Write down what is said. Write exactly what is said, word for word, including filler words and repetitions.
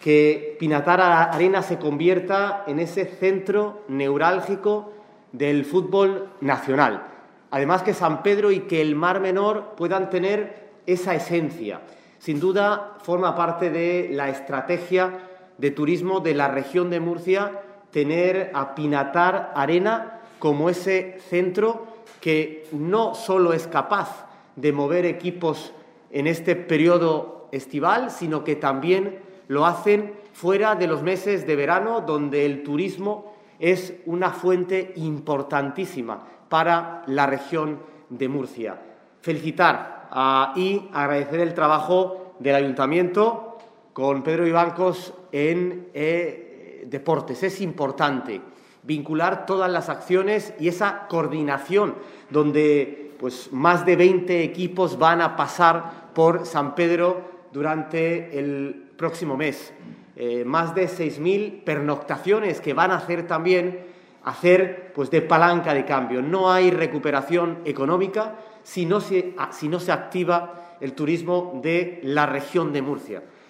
que Pinatar Arena se convierta en ese centro neurálgico del fútbol nacional. Además, que San Pedro y que el Mar Menor puedan tener esa esencia. Sin duda, forma parte de la estrategia de turismo de la región de Murcia tener a Pinatar Arena como ese centro que no solo es capaz de mover equipos en este periodo estival, sino que también lo hacen fuera de los meses de verano, donde el turismo es una fuente importantísima para la región de Murcia. Felicitar uh, y agradecer el trabajo del Ayuntamiento con Pedro Vivancos en eh, deportes. Es importante vincular todas las acciones y esa coordinación donde pues, más de veinte equipos van a pasar por San Pedro durante el próximo mes. Eh, más de seis mil pernoctaciones que van a hacer también hacer pues, de palanca de cambio. No hay recuperación económica si no se, si no se activa el turismo de la región de Murcia.